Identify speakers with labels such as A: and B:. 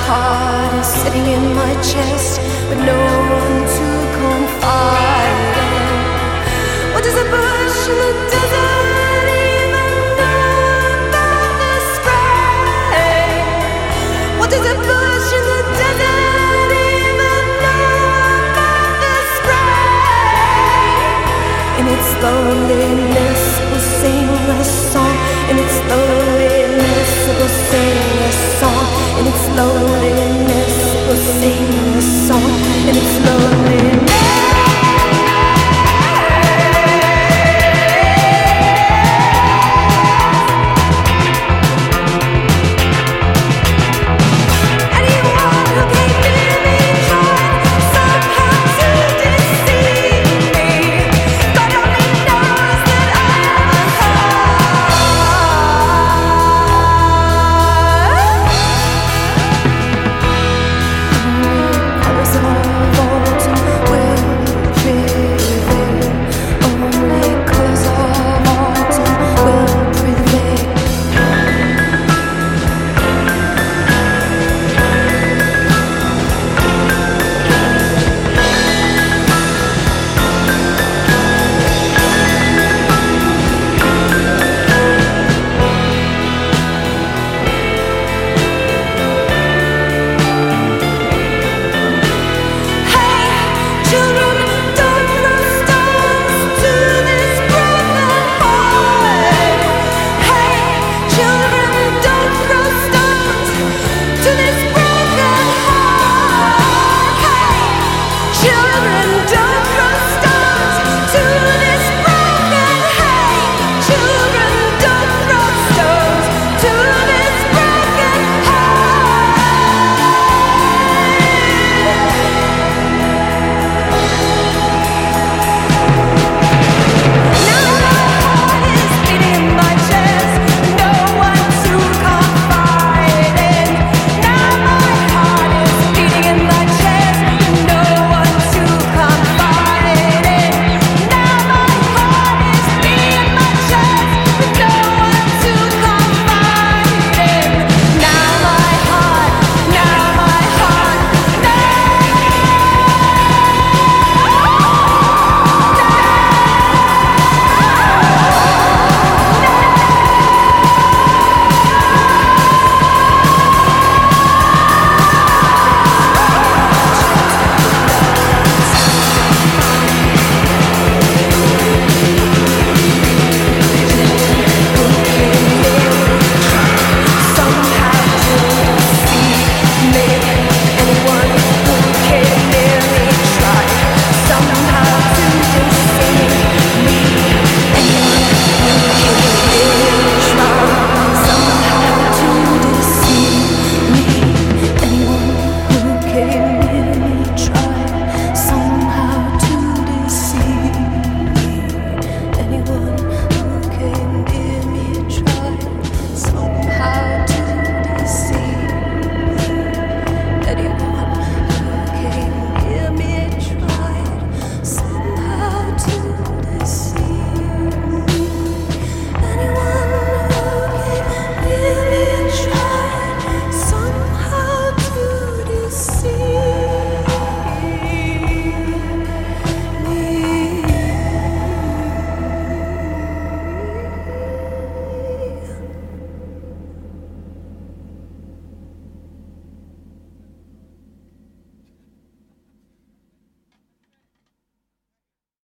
A: heart is sitting in my chest, but no one to confide in. What does a bush in the desert even know about the spray? What does a bush in the desert even know about the spray? In its loneliness we'll sing a song. In its loneliness we'll sing a song. In its loneliness we'll sing